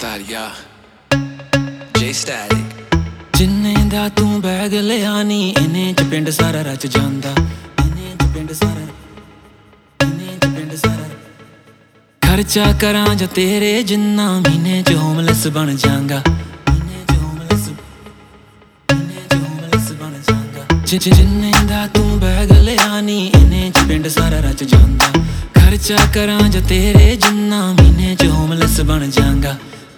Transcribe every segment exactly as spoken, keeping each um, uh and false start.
Static, yeah. J Static. ਜਿੰਨੇ ਦਾ ਤੂੰ bag ਲਿਆ ਨੀ ਇਹਨੇ ਚ ਪਿੰਡ ਸਾਰਾ ਰਚ ਜਾਂਦਾ ਇਹਨੇ ਚ ਪਿੰਡ ਸਾਰਾ ਇਹਨੇ ਚ ਪਿੰਡ ਸਾਰਾ ਖਰਚਾ ਕਰਾਂ ਜਾਂ ਤੇਰੇ ਜਿੰਨਾ ਮਹੀਨੇ ਚ ਹੋਮਲੈਸ ਬਣ ਜਾਵਾਂਗਾ ਮਹੀਨੇ ਚ ਹੋਮਲੈਸ ਮਹੀਨੇ ਚ ਹੋਮਲੈਸ ਬਣ ਜਾਵਾਂਗਾ ਜਿੰਨੇ ਦਾ ਤੂੰ ਬੈਗ ਲਿਆ ਨੀ ਇਹਨੇ ਚ ਪਿੰਡ ਸਾਰਾ ਰਚ ਜਾਂਦਾ ਖਰਚਾ ਕਰਾਂ ਜਾਂ ਤੇਰੇ ਜਿੰਨਾ ਮਹੀਨੇ ਚ ਹੋਮਲੈਸ ਬਣ ਜਾਵਾਂਗਾ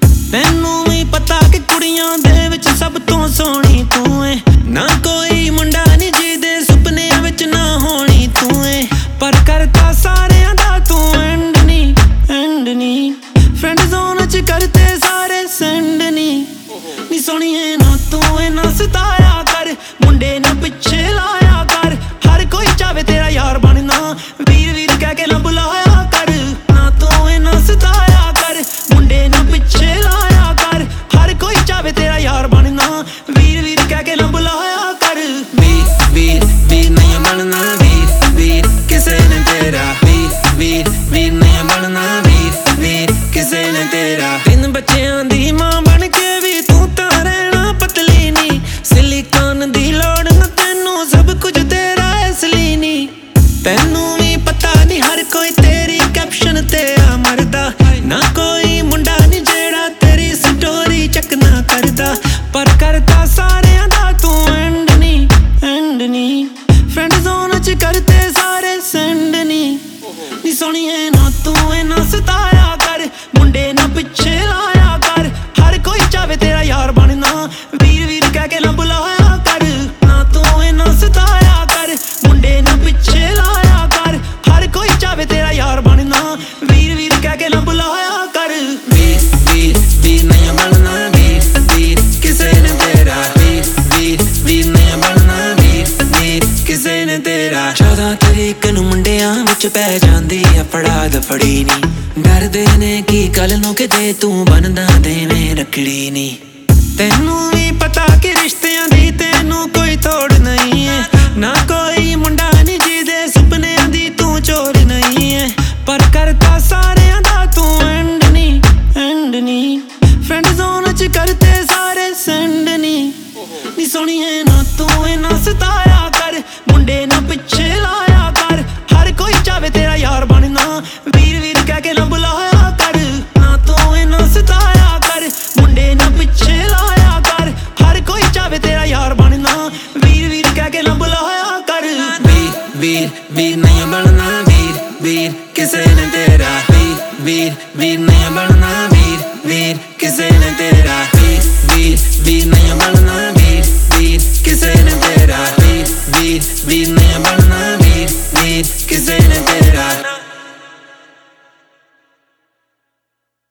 ਤੈਨੂੰ ਵੀ ਪਤਾ ਕਿ ਕੁੜੀਆਂ ਦੇ ਵਿੱਚ ਸਭ ਤੋਂ ਸੋਹਣੀ ਤੂੰ ਏ ਨਾ ਕੋਈ ਮੁੰਡਾ ਨੀ ਜਿਹਦੇ ਸੁਪਨਿਆਂ ਵਿੱਚ ਨਾ ਹੋਣੀ ਤੂੰ ਏ ਪਰ ਕਰਤਾ ਸਾਰਿਆਂ ਦਾ ਤੂੰ ਐਂਡ ਨੀ ਐਂਡ ਨੀ ਫਰੈਂਡ ਜ਼ੋਨ ਚ ਕਰਤੇ ਸਾਰੇ ਸੈਂਡ ਨੀ ਨੀ ਸੋਹਣੀਏ ਨਾ ਤੂੰ ਏ ਨਾ ਸਤਾਇਆ ਕਰ ਮੁੰਡੇ ਨਾ ਪਿੱਛੇ ਲਾਇਆ ਕਰ ਹਰ ਕੋਈ ਚਾਵੇ ਤੇਰਾ ਯਾਰ ਬਣਨਾ ਵੀਰ ਵੀਰ ਕਹਿ ਕੇ ਨਾ ਬੁਲਾਇਆ ਕਰ ਨਾ ਤੂੰ ਏ ਨਾ ਸਤਾਇਆ ਕਰ ਮੁੰਡੇ ਨਾ ਪਿੱਛੇ ਲਾਇਆ ਕਰ ਹਰ ਕੋਈ ਚਾਵੇ ਤੇਰਾ ਯਾਰ ਬਣਨਾ ਵੀਰ ਵੀਰ ਕਹਿ ਕੇ ਨਾ ਬੁਲਾਇਆ ਕਰ ਵੀਰ ਵੀਰ ਵੀਰ ਨਹੀਂ ਬਣਨਾ ਵੀਰ ਵੀਰ ਕਿਸੇ ਨੇ ਤੇਰਾ ਵੀਰ ਵੀਰ ਵੀਰ ਨਹੀਂ ਬਣਨਾ ਵੀਰ ਵੀਰ ਕਿਸੇ ਨੇ ਤੇਰਾ ਤਿੰਨ ਬੱਚਿਆਂ ਦੀ ਮਾਂ ਬਣ ਕੇ ਵੀ ਤੂੰ ਤਾਂ ਰਹਿਣਾ ਪਤਲੀ ਨੀ ਸਿਲੀਕਾਨ ਦੀ ਲੋੜ ਨਾ ਤੈਨੂੰ ਸਭ ਕੁਝ ਤੇਰਾ ਅਸਲੀ ਨੀ ਤੈਨੂੰ ਵੀ ਪਤਾ ਨੀ ਹਰ ਕੋਈ ਤੇਰੀ ਕੈਪਸ਼ਨ ਤੇ ਆ ਮਰਦਾ ਨਾ ਕੋਈ ਮੁੰਡਾ ਨੀ ਜਿਹੜਾ ਤੇਰੀ ਸਟੋਰੀ ਚੱਕ ਨਾ ਕਰਦਾ ਪਰ ਕਰਤਾ ਸਾਰਿਆਂ ਦਾ ਤੂੰ ਐਂਡ ਨੀ ਐਂਡ ਨੀ ਫਰੈਂਡ ਜ਼ੋਨ ਚ ਕਰਤੇ ਸਾਰੇ ਸੈਂਡ ਨੀ ਨੀ ਸੋਹਣੀਏ ਨਾ ਤੂੰ ਏ ਨਾ ਸਤਾਇਆ ਕਰ ਮੁੰਡੇ ਨਾ ਪਿੱਛੇ ਲਾਇਆ ਕਰ ਹਰ ਕੋਈ ਚਾਵੇ ਤੇਰਾ ਯਾਰ ਬਣਨਾ ਵੀਰ ਵੀਰ ਕਹਿ ਕੇ ਨਾ ਬੁਲਾਇਆ ਕਰ ਨਾ ਤੂੰ ਏ ਨਾ ਸਤਾਇਆ ਕਰ ਮੁੰਡੇ ਨਾ ਪਿੱਛੇ ਲਾਇਆ ਕਰ ਹਰ ਕੋਈ ਚਾਵੇ ਤੇਰਾ ਯਾਰ ਬਣਨਾ ਵੀਰ ਵੀਰ ਕਹਿ ਕੇ ਨਾ ਬੁਲਾਇਆ ਕਰ ਵੀਰ ਵੀਰ ਵੀਰ ਨਹੀਂ ਬਣਨਾ ਵੀਰ ਵੀਰ ਕਿਸੇ ਨੇ ਤੇਰਾ ਵੀਰ ਵੀਰ ਵੀਰ ਨਹੀਂ ਬਣਨਾ ਵੀਰ ਵੀਰ ਕਿਸੇ ਨੇ ਤੇਰਾ ਚੌਦਾਂ ਤਰੀਕ ਨੂੰ ਮੁੰਡਿਆਂ ਵਿੱਚ ਪੈ ਜਾਂਦੀ ਆ ਫੜਾ ਦਫੜੀ ਨੀ ਡਰਦੇ ਨੇ ਕਿ ਕੱਲ ਨੂੰ ਕਿਤੇ ਤੂੰ ਬਣਦਾ ਦੇਵੇਂ ਰੱਖੜੀ ਨੀ ਤੈਨੂੰ ਵੀ ਪਤਾ ਕਿ ਰਿਸ਼ਤਿਆਂ ਦੀ ਤੈਨੂੰ ਕੋਈ ਤੋੜ ਨਹੀਂ ਏ ਨਾ ਕੋਈ ਮੁੰਡਾ ਨੀ ਜਿਹਦੇ ਸੁਪਨਿਆਂ ਦੀ ਤੂੰ ਚੋਰ ਨਹੀਂ ਏ ਪਰ ਕਰਤਾ ਸਾਰਿਆਂ ਦਾ ਤੂੰ ਐਂਡ ਨੀ ਐਂਡ ਨੀ ਫਰੈਂਡ ਜ਼ੋਨ ਚ ਕਰਤੇ ਸਾਰੇ ਸੈਂਡ ਨੀ ਨੀ ਸੋਹਣੀਏ ਨਾ ਤੂੰ ਏ ਨਾ ਸਤਾਇਆ ਕਰ ਮੁੰਡੇ ਨਾ ਪਿੱਛੇ ਲਾਇਆ ਕਰ ਹਰ ਕੋਈ ਚਾਵੇ ਤੇਰਾ ਯਾਰ ਬਣਨਾ ਵੀਰ ਵੀਰ ਕਹਿ ਕੇ ਨਾ ਬੁਲਾਇਆ ਕਰ ਨਾ ਤੂੰ ਏ ਨਾ ਸਤਾਇਆ ਕਰ ਮੁੰਡੇ ਨਾ ਪਿੱਛੇ ਲਾਇਆ ਕਰ ਹਰ ਕੋਈ ਚਾਵੇ ਤੇਰਾ ਯਾਰ ਬਣਨਾ ਵੀਰ ਵੀਰ ਕਹਿ ਕੇ ਨਾ ਬੁਲਾਇਆ ਕਰ ਵੀਰ ਵੀਰ ਵੀਰ ਨਹੀਂ ਬਣਨਾ ਵੀਰ ਵੀਰ ਕਿਸੇ ਨੇ ਤੇਰਾ ਵੀਰ ਵੀਰ ਵੀਰ ਨਹੀਂ ਬਣਨਾ ਵੀਰ ਵੀਰ ਕਿਸੇ ਨੇ ਤੇਰਾ ਵੀਰ ਵੀਰ ਵੀਰ ਨਹੀਂ ਬਣਨਾ ਵੀਰ ਵੀਰ ਕਿਸੇ ਨੇ ਤੇਰਾ ਵੀਰ ਵੀਰ ਵੀਰ ਨਹੀਂ ਬਣਨਾ ਵੀਰ ਵੀਰ ਕਿਸੇ